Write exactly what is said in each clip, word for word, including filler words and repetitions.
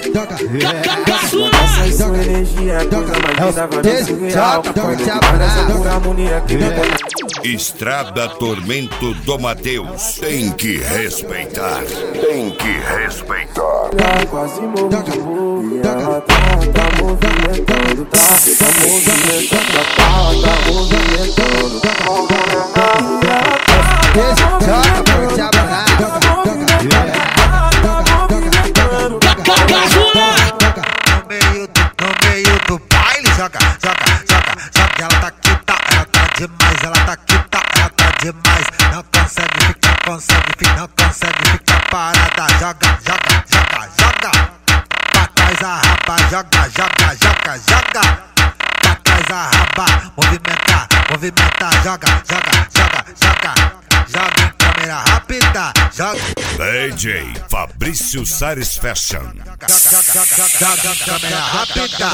Essa sua energia é coisa mais linda, vai me surreal. Conectada nessa pura harmonia que me põe. Estrada Tormento do Mateus. Tem que respeitar. Tem que respeitar. Quase morro de amor. E ela tá, tá movimentando, tá, tá movimentando, tá, tá movimentando, tá movimentando. No meio do, no meio do baile, joga, joga, joga, joga. Ela tá quita, ela tá demais, ela tá quita, ela tá demais. Não consegue ficar, consegue ficar, não consegue ficar parada. Joga, joga, joga, joga. Pra trás a raba, joga, joga, joga, joga. Pra trás a raba, movimenta, movimenta, joga, joga, joga, joga. Joga em câmera rápida, joga. D J Fabrício Sares Fashion. Joga, joga, joga, joga em câmera rápida.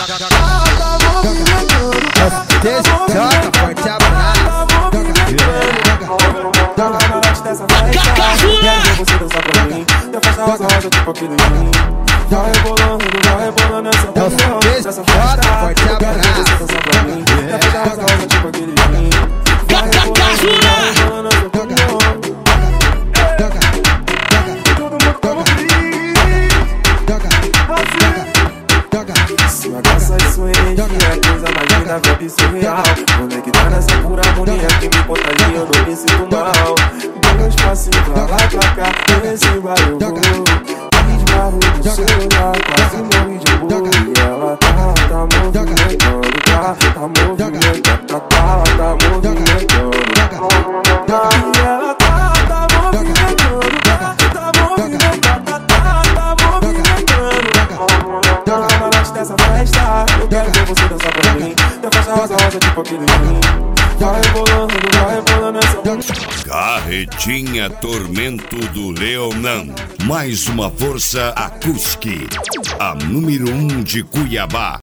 Joga forte abraço. Vai rebolando, vai rebolando essa festa. Joga forte abraço. Tipo aquele vai rebolando, vai rebolando essa sua graça e sua energia é coisa mais linda, vibe surreal. Conectar nessa pura harmonia que me contagia, eu não me sinto mal. Dê um espacinho pra lá e pra cá, nesse bar eu vou. Esbarro do celular, quase morri de amor. E ela tá, tá movimentando, tá, tá movimentando, tá, tá, tá movimentando. E ela tá, tá movimentando, tá, tá movimentando, tá, tá movimentando. Dessa festa, eu quero ver você dançar pra mim. Tem faixa rosa, rosa, tipo aquele fim. Vai rebolando, vai rebolando essa. Carretinha Tormento do Leonan. Mais uma força acústica. A número um de Cuiabá.